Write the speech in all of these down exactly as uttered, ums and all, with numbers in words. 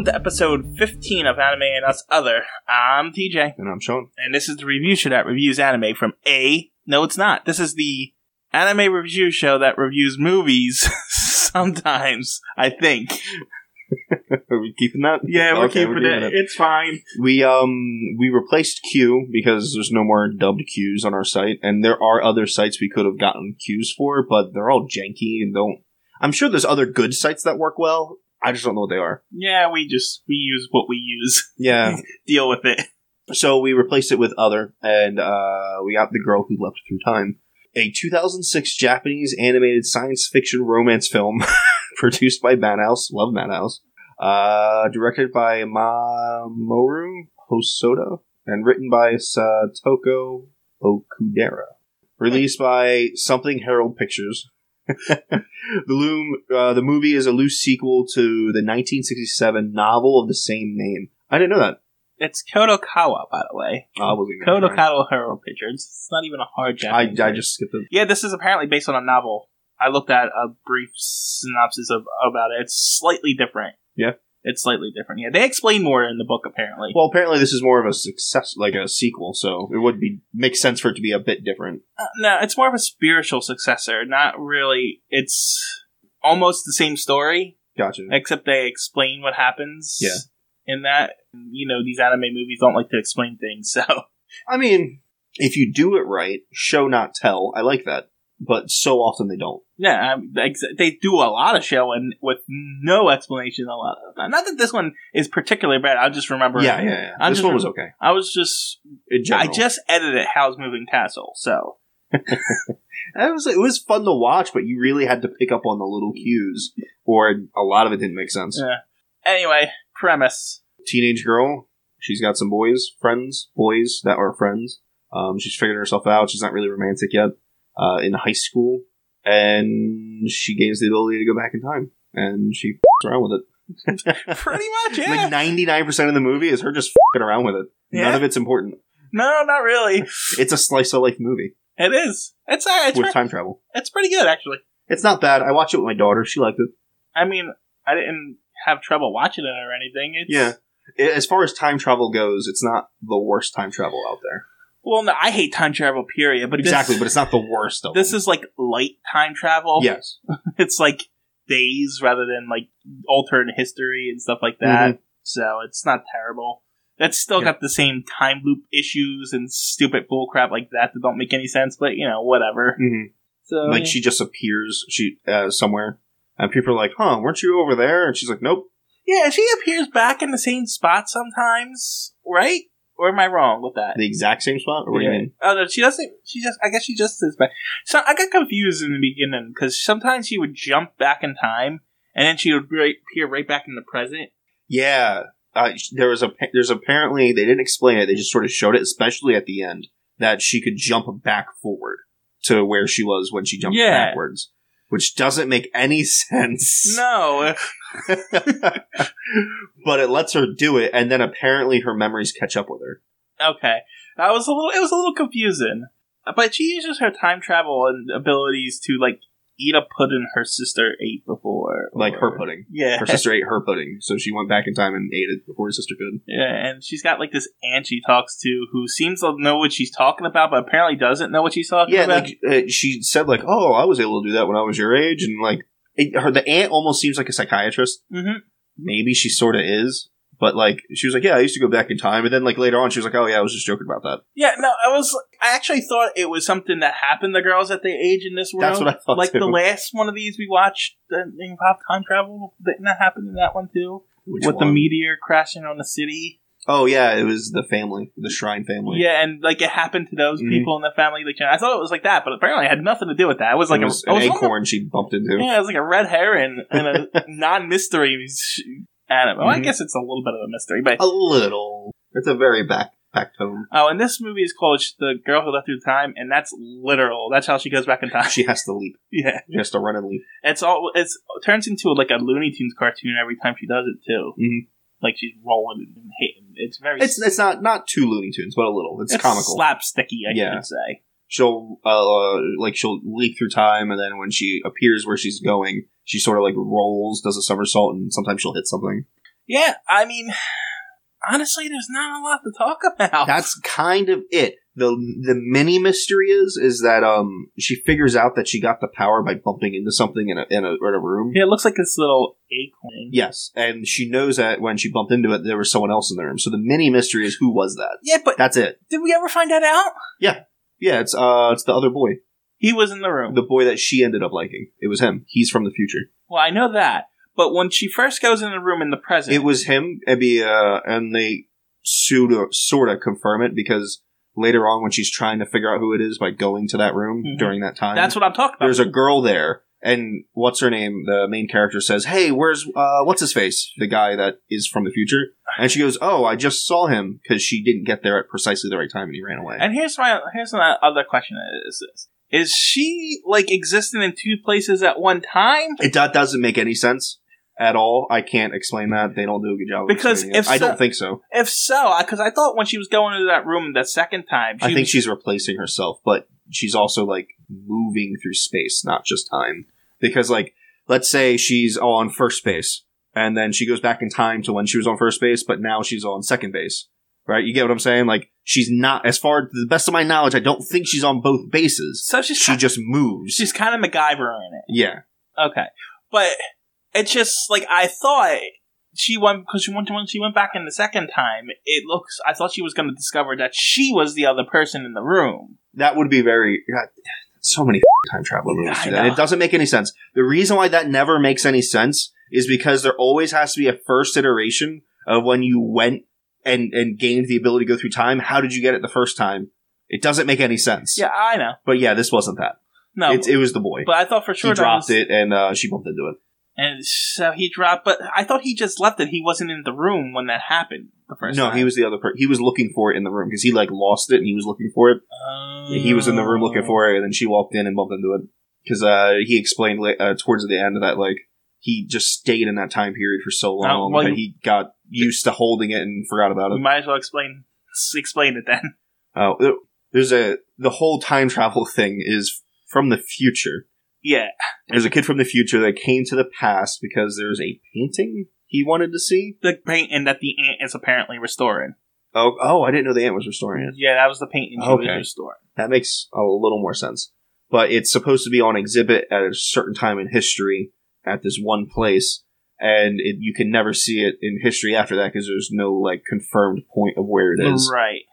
welcome to episode fifteen of Anime and Us Other. I'm T J. And I'm Sean. And this is the review show that reviews anime from A... No, it's not. This is the anime review show that reviews movies sometimes, I think. Are we keeping that? Yeah, we're okay, keeping we're it. it. It's fine. We um we replaced Q because there's no more dubbed Qs on our site, and there are other sites we could have gotten Qs for, but they're all janky and don't... I'm sure there's other good sites that work well. I just don't know what they are. Yeah, we just, we use what we use. Yeah. Deal with it. So we replaced it with Other, and uh, we got The Girl Who Leapt Through Time, a two thousand six Japanese animated science fiction romance film produced by Madhouse. Love Madhouse. Uh, directed by Mamoru Hosoda, and written by Satoko Okudera. Released by Something Herald Pictures. the loom, uh, the movie is a loose sequel to the nineteen sixty-seven novel of the same name. I didn't know that. It's Kodokawa, by the way. Oh, I wasn't gonna try. Kodokawa Herald Pictures. It's not even a hard Japanese I, I word. just skipped it. Yeah, this is apparently based on a novel. I looked at a brief synopsis of about it. It's slightly different. Yeah? It's slightly different. Yeah, they explain more in the book, apparently. Well, apparently this is more of a success, like a sequel, so it would be make sense for it to be a bit different. Uh, no, it's more of a spiritual successor. Not really. It's almost the same story. Gotcha. Except they explain what happens. Yeah. In that, you know, these anime movies don't like to explain things, so... I mean, if you do it right, show not tell, I like that. But so often they don't. Yeah, um, ex- they do a lot of showing with no explanation a lot of the time. Not that this one is particularly bad, I just remember... Yeah, yeah, yeah. I this just one was rem- okay. I was just... In general. I just edited Howl's Moving Castle, so... it, was, it was fun to watch, but you really had to pick up on the little cues, or a lot of it didn't make sense. Yeah. Anyway, premise. Teenage girl, she's got some boys, friends, boys that are friends. Um, she's figuring herself out, she's not really romantic yet. Uh, in high school, and she gains the ability to go back in time, and she f***s around with it. Pretty much, yeah. Like ninety-nine percent of the movie is her just f***ing around with it. Yeah. None of it's important. No, not really. It's a slice of life movie. It is. It's, uh, it's with re- time travel. It's pretty good, actually. It's not bad. I watched it with my daughter. She liked it. I mean, I didn't have trouble watching it or anything. It's... Yeah. As far as time travel goes, it's not the worst time travel out there. Well, no, I hate time travel, period. But exactly, this, but it's not the worst of This them. is like light time travel. Yes. It's like days rather than like alternate history and stuff like that. Mm-hmm. So it's not terrible. It's still yeah. got the same time loop issues and stupid bullcrap like that that don't make any sense, but you know, whatever. Mm-hmm. So Like she just appears she uh, somewhere, and people are like, huh, weren't you over there? And she's like, nope. Yeah, she appears back in the same spot sometimes, right? Or am I wrong with that? The exact same spot? Or what yeah. do you mean? Oh, no, she doesn't. She just, I guess she just is back. So I got confused in the beginning because sometimes she would jump back in time and then she would right, appear right back in the present. Yeah. Uh, there was a, there's apparently, they didn't explain it, they just sort of showed it, especially at the end, that she could jump back forward to where she was when she jumped yeah. backwards. Which doesn't make any sense. No. But it lets her do it, and then apparently her memories catch up with her. Okay. I was a little, it was a little confusing. But she uses her time travel and abilities to, like, eat a pudding her sister ate before. Like or, her pudding. Yeah. Her sister ate her pudding, so she went back in time and ate it before her sister could. Yeah, and she's got, like, this aunt she talks to who seems to know what she's talking about, but apparently doesn't know what she's talking yeah, about. Yeah, like, uh, she said, like, oh, I was able to do that when I was your age, and, like, it, her the aunt almost seems like a psychiatrist. Mm-hmm. Maybe she sort of is, but, like, she was like, yeah, I used to go back in time, and then, like, later on, she was like, oh, yeah, I was just joking about that. Yeah, no, I was, I actually thought it was something that happened to girls at their age in this world. That's what I thought, Like, too. the last one of these we watched, that involved time travel, didn't that happen in that one, too? Which With one? the meteor crashing on the city. Oh, yeah, it was the family, the Shrine family. Yeah, and, like, it happened to those mm-hmm. people in the family. Like, I thought it was like that, but apparently it had nothing to do with that. It was like it was a, an it was acorn she bumped into. Yeah, it was like a red herring and a non-mystery anime. Well, mm-hmm. I guess it's a little bit of a mystery, but... A little. It's a very back, back tone. Oh, and this movie is called The Girl Who Left Through Time, and that's literal. That's how she goes back in time. She has to leap. Yeah. She has to run and leap. It's all, it's, it turns into like a Looney Tunes cartoon every time she does it, too. Mm-hmm. Like she's rolling and hitting. It's very... It's it's not, not too Looney Tunes, but a little. It's, it's comical. slapsticky, I yeah. should say. She'll, uh, like, she'll leap through time, and then when she appears where she's going, she sort of, like, rolls, does a somersault, and sometimes she'll hit something. Yeah, I mean, honestly, there's not a lot to talk about. That's kind of it. The the mini mystery is is that um she figures out that she got the power by bumping into something in a in a, in a room. Yeah, it looks like this little acorn. Yes, and she knows that when she bumped into it, there was someone else in the room. So the mini mystery is who was that? Yeah, but that's it. Did we ever find that out? Yeah, yeah. It's uh, it's the other boy. He was in the room. The boy that she ended up liking. It was him. He's from the future. Well, I know that, but when she first goes in the room in the present, it was him. Maybe uh, and they pseudo sort of confirm it because later on, when she's trying to figure out who it is by going to that room mm-hmm. during that time, that's what I'm talking about. There's a girl there, and what's her name? The main character says, "Hey, where's uh, what's his face? The guy that is from the future." And she goes, "Oh, I just saw him," because she didn't get there at precisely the right time, and he ran away. And here's my here's my other question: Is this is she like existing in two places at one time? It do- doesn't make any sense at all. I can't explain that. They don't do a good job. Because if I so, don't think so. If so, because I thought when she was going into that room the second time, she I think was, she's replacing herself, but she's also like moving through space, not just time. Because like, let's say she's on first base, and then she goes back in time to when she was on first base, but now she's on second base. Right? You get what I'm saying? Like, she's not, as far to the best of my knowledge, I don't think she's on both bases. So she's she kind, just moves. She's kind of MacGyver in it. Yeah. Okay, but it's just like I thought she went because she went when she went back in the second time. It looks. I thought she was going to discover that she was the other person in the room. That would be very. God, so many time travel movies do that. It doesn't make any sense. The reason why that never makes any sense is because there always has to be a first iteration of when you went and and gained the ability to go through time. How did you get it the first time? It doesn't make any sense. Yeah, I know. But yeah, this wasn't that. No, it, it was the boy. But I thought for sure he that dropped was, it, and uh, she bumped into it. And so he dropped. But I thought he just left it. He wasn't in the room when that happened the first no, time. No, he was the other person. He was looking for it in the room because he like lost it, and he was looking for it. Uh, he was in the room looking for it, and then she walked in and bumped into it because uh, he explained uh, towards the end that like he just stayed in that time period for so long uh, well, that he got used to holding it and forgot about it. We might as well explain explain it then. Oh, there's a the whole time travel thing is from the future. Yeah, there's a kid from the future that came to the past because there's a painting he wanted to see. The painting that the ant is apparently restoring. Oh, oh! I didn't know the ant was restoring it. Yeah, that was the painting she okay. was restoring. That makes a little more sense. But it's supposed to be on exhibit at a certain time in history at this one place, and it, you can never see it in history after that because there's no like confirmed point of where it is. Right.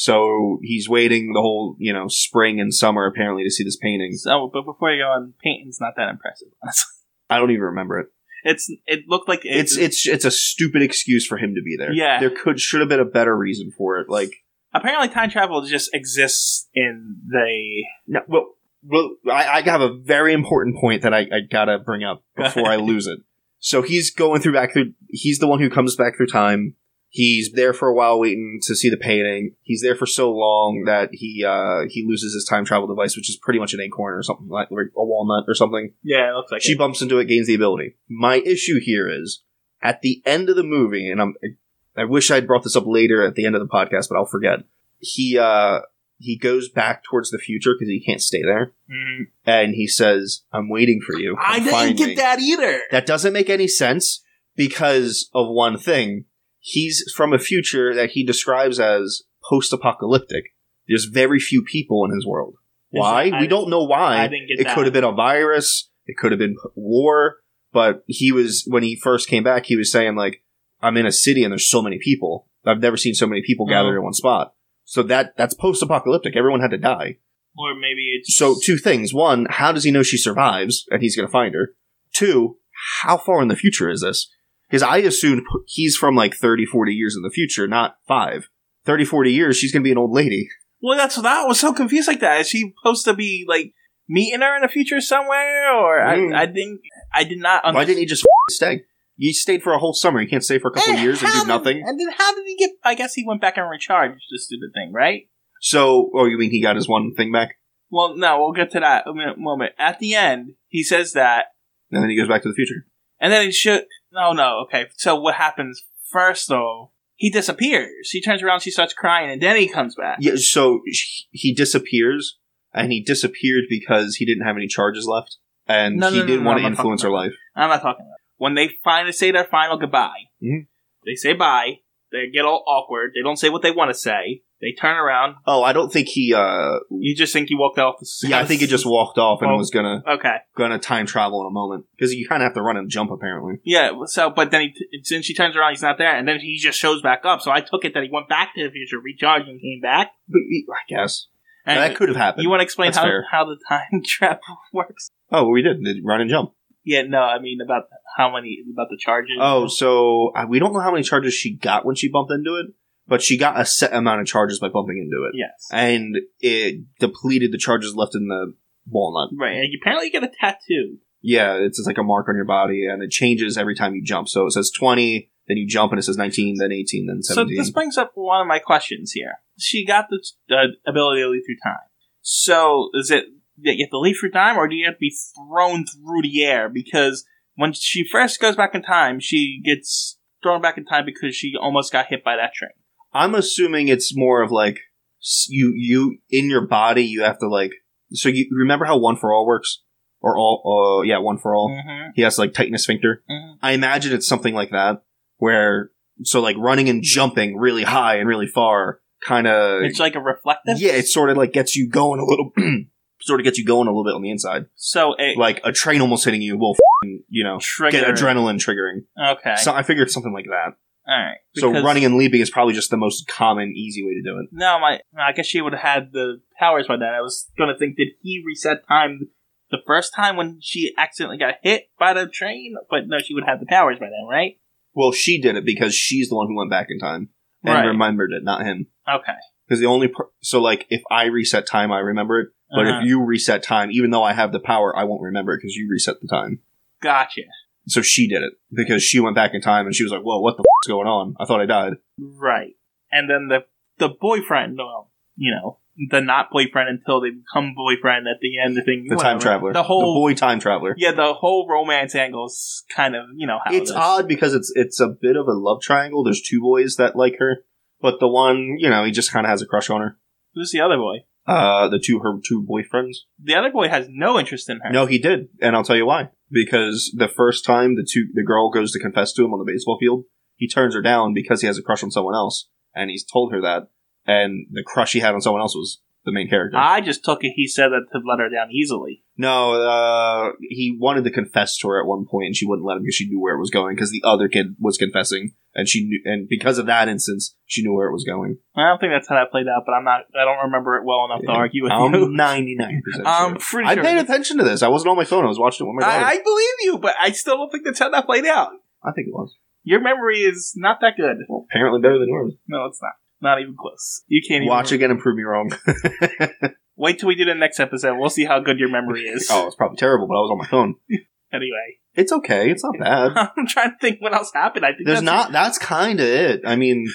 So he's waiting the whole, you know, spring and summer apparently to see this painting. So, but before you go on, painting's not that impressive, honestly. I don't even remember it. It's it looked like it, it's it's it's a stupid excuse for him to be there. Yeah, there could should have been a better reason for it. Like apparently, time travel just exists in the. No, well, well, I, I have a very important point that I, I gotta bring up before I lose it. So he's going through back through. He's the one who comes back through time. He's there for a while waiting to see the painting. He's there for so long that he uh, he loses his time travel device, which is pretty much an acorn or something, like a walnut or something. Yeah, it looks like she it. bumps into it, gains the ability. My issue here is, at the end of the movie, and I'm, I wish I'd brought this up later at the end of the podcast, but I'll forget. He uh, he goes back towards the future because he can't stay there. Mm-hmm. And he says, I'm waiting for you. I didn't get me. that either. That doesn't make any sense because of one thing. He's from a future that he describes as post-apocalyptic. There's very few people in his world. Why? We don't know why. I didn't get it that. could have been a virus. It could have been war. But he was, when he first came back, he was saying, like, I'm in a city and there's so many people. I've never seen so many people gathered oh. in one spot. So that that's post-apocalyptic. Everyone had to die. Or maybe it's... So two things. One, how does he know she survives and he's going to find her? Two, how far in the future is this? Because I assumed he's from like thirty, forty years in the future, not five. thirty, forty years, she's going to be an old lady. Well, that's what I was so confused like that. Is she supposed to be like meeting her in the future somewhere? Or mm. I, I think I did not understand. Why didn't he just stay? You stayed for a whole summer. You can't stay for a couple and of years and do did, nothing. And then how did he get... I guess he went back and recharged the stupid thing, right? So, oh, you mean he got his one thing back? Well, no, we'll get to that in a moment. At the end, he says that... And then he goes back to the future. And then he should... No, no, okay. So what happens first, though? He disappears. He turns around, she starts crying, and then he comes back. Yeah, so he disappears, and he disappeared because he didn't have any charges left, and no, he no, no, didn't no, want no, to influence her life. I'm not talking about it. When they finally say their final goodbye, mm-hmm. They say bye. They get all awkward. They don't say what they want to say. They turn around. Oh, I don't think he. uh You just think he walked off the Yeah, I think he just walked off and Well, was gonna Okay. gonna time travel in a moment because you kind of have to run and jump apparently. Yeah, so, but then he, since she turns around, he's not there, and then he just shows back up. So I took it that he went back to the future, recharged, and came back. But he- I guess And that could have happened. You want to explain That's how, fair. how the time travel works? Oh, we did. Did run and jump. Yeah, no, I mean about how many, about the charges. Oh, so uh, we don't know how many charges she got when she bumped into it, but she got a set amount of charges by bumping into it. Yes. And it depleted the charges left in the walnut. Right, and you apparently get a tattoo. Yeah, it's just like a mark on your body, and it changes every time you jump. So it says twenty, then you jump, and it says nineteen, then eighteen, then seventeen. So this brings up one of my questions here. She got the uh, ability to leave through time. So is it that you have to leave through time, or do you have to be thrown through the air? Because when she first goes back in time, she gets thrown back in time because she almost got hit by that train. I'm assuming it's more of like s- you you in your body you have to like so you remember how One for All works or all uh yeah One for All Mm-hmm. he has to like tighten his sphincter. Mm-hmm. I imagine it's something like that where so like running and jumping really high and really far kind of It's like a reflective? yeah it sort of like gets you going a little sort of gets you going a little bit on the inside So it like a train almost hitting you will f***ing, you know trigger. get adrenaline triggering. Okay. So I figured something like that. Alright. So running and leaping is probably just the most common, easy way to do it. No, my I guess she would have had the powers by then. I was gonna think, did he reset time the first time when she accidentally got hit by the train? But no, she would have the powers by then, right? Well, she did it because she's the one who went back in time and Right. remembered it, not him. Okay. Because the only per- so like if I reset time, I remember it. But Uh-huh. if you reset time, even though I have the power, I won't remember it because you reset the time. Gotcha. So she did it because she went back in time and she was like, "Whoa, what the f- is going on? I thought I died." Right. And then the the boyfriend, well, you know, the not boyfriend until they become boyfriend at the end. The thing, The time whatever. traveler, the whole the boy time traveler. yeah, the whole romance angle is kind of you know how It's it is. odd because it's it's a bit of a love triangle. There's two boys that like her, but the one, you know, he just kind of has a crush on her. Who's the other boy? Uh, the two her two boyfriends. The other boy has no interest in her. No, he did, and I'll tell you why. Because the first time the two the girl goes to confess to him on the baseball field, he turns her down because he has a crush on someone else, and he's told her that. And the crush he had on someone else was the main character. I just took it. He said that to let her down easily. no, uh, he wanted to confess to her at one point, and she wouldn't let him because she knew where it was going. Because the other kid was confessing, and she knew, and because of that instance, she knew where it was going. I don't think that's how that played out, but I'm not. I don't remember it well enough to Yeah. argue with I'm you. ninety-nine percent I'm sure. pretty I sure. paid attention to this. I wasn't on my phone. I was watching it with my daughter. I, I believe you, but I still don't think that's how that played out. I think it was. Your memory is not that good. Well, apparently better than yours. No, it's not. Not even close. You can't even Watch again and prove me wrong. Wait till we do the next episode. We'll see how good your memory is. Oh, it's probably terrible, but I was on my phone. Anyway, It's okay. It's not bad. I'm trying to think what else happened. I think There's that's, not. That's kind of it. I mean,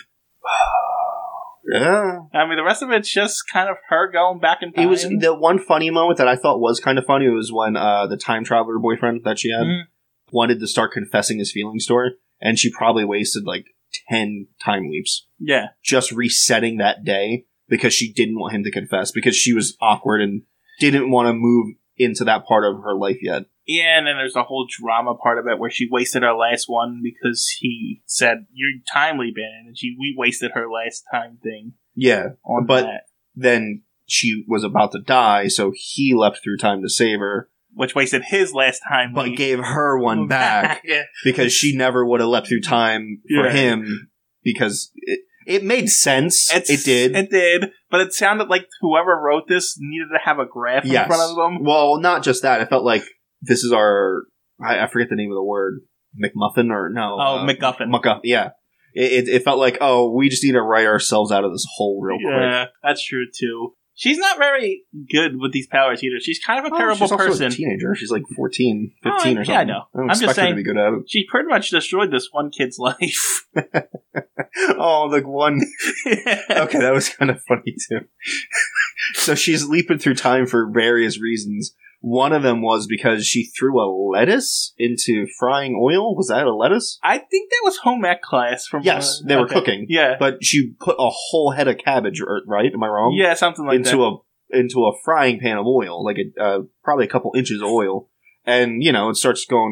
yeah. I mean, the rest of it's just kind of her going back in time. It was the one funny moment that I thought was kind of funny was when uh, the time traveler boyfriend that she had Mhm. wanted to start confessing his feelings to her, and she probably wasted like ten time leaps Yeah. just resetting that day because she didn't want him to confess because she was awkward and didn't want to move into that part of her life yet. Yeah, and then there's the whole drama part of it where she wasted her last one because he said, "You're time leaping," and she we wasted her last time thing Yeah, on but that. then she was about to die, so he leapt through time to save her, Which wasted his last time but leap. gave her one back yeah. because she never would have leapt through time for Yeah. him because it, it made sense. It's- it did. It did, but it sounded like whoever wrote this needed to have a graph yes. in front of them. Well, not just that. It felt like this is our, I, I forget the name of the word, McMuffin or no. Oh, uh, MacGuffin. MacGuffin, yeah. It, it, it felt like, oh, we just need to write ourselves out of this hole real quick. Yeah, that's true too. She's not very good with these powers either. She's kind of a Oh, terrible she's also person. a teenager. She's like fourteen, Oh, fifteen yeah, or something. I know. I don't I'm just expect her saying- to be good at it. She pretty much destroyed this one kid's life. Oh, the one. Okay, that was kind of funny too. So she's leaping through time for various reasons. One of them was because she threw a lettuce into frying oil. Was that a lettuce? I think that was home ec class from. Yes, uh, they were okay. cooking. Yeah, But she put a whole head of cabbage, r- right? Am I wrong? yeah, something like into that. a into a frying pan of oil, like a, uh, probably a couple inches of oil, and you know it starts going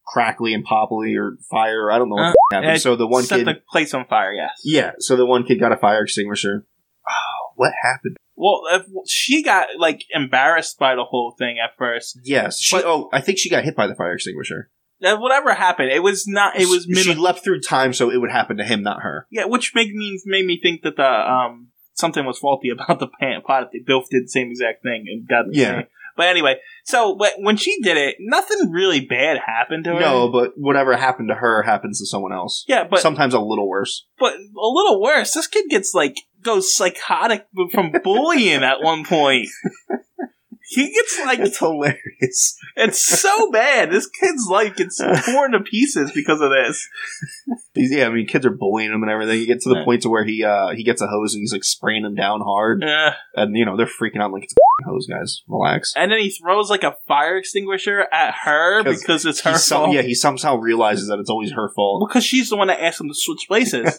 crackly and poppily or fire. I don't know what Uh, the f- happened. It So the one set kid, the place on fire. Yes. yeah. So the one kid got a fire extinguisher. Oh, what happened? Well, if she got like embarrassed by the whole thing at first. Yes. She. But- oh, I think she got hit by the fire extinguisher. That whatever happened, it was not. It was She minimal. leapt through time, so it would happen to him, not her. Yeah, which made me made me think that the um something was faulty about the pan- pot. They both did the same exact thing and got the Yeah. same. But anyway, so wh- when she did it, nothing really bad happened to her. No, but whatever happened to her happens to someone else. Yeah, but Sometimes a little worse. but a little worse. This kid gets like goes psychotic from bullying at one point. He gets like It's hilarious. it's so bad. This kid's life gets torn to pieces because of this. He's, yeah, I mean, kids are bullying him and everything. You get to the Yeah. point to where he uh, he gets a hose and he's like spraying him down hard, Yeah. and you know they're freaking out like it's a hose, guys. Relax. And then he throws like a fire extinguisher at her 'Cause because it's He her some- fault. yeah, he somehow realizes that it's always her fault. Because she's the one that asked him to switch places.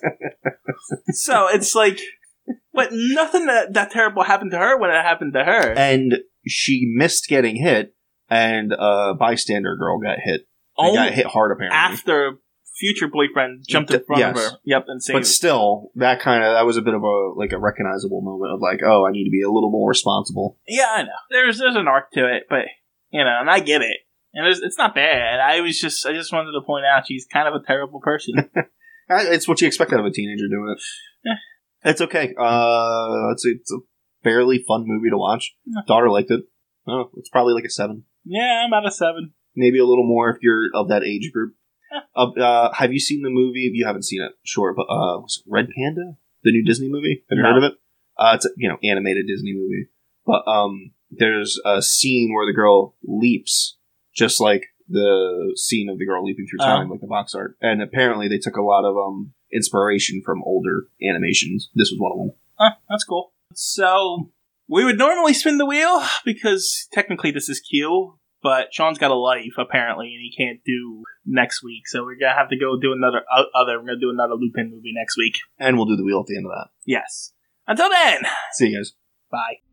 So it's like, but nothing that, that terrible happened to her when it happened to her. And she missed getting hit, and a bystander girl got hit. They Only got hit hard, apparently. after future boyfriend jumped in front Yes. of her. Yep, and saved But her. still, that kind of that was a bit of a like a recognizable moment of like, oh, I need to be a little more responsible. Yeah, I know. There's there's an arc to it, but you know, and I get it. And it's, it's not bad. I was just I just wanted to point out she's kind of a terrible person. I- It's what you expect out of a teenager doing it. Yeah. It's okay. Uh, it's a, it's a fairly fun movie to watch. Yeah. Daughter liked it. Oh, it's probably like a seven, Yeah, I'm at a seven. maybe a little more if you're of that age group. Yeah. Uh, uh, have you seen the movie? If you haven't seen it, sure. But uh, was it Red Panda, the new Disney movie? Have you No. heard of it? Uh, it's a you know animated Disney movie. But um, there's a scene where the girl leaps, just like the scene of the girl leaping through time, Oh. like the box art. And apparently, they took a lot of um inspiration from older animations. This was one of them. Huh, that's cool. So we would normally spin the wheel because technically this is Q, but Sean's got a life apparently, and he can't do next week. So we're gonna have to go do another o- other. We're gonna do another Lupin movie next week. And we'll do the wheel at the end of that. Yes. Until then, See you guys. bye.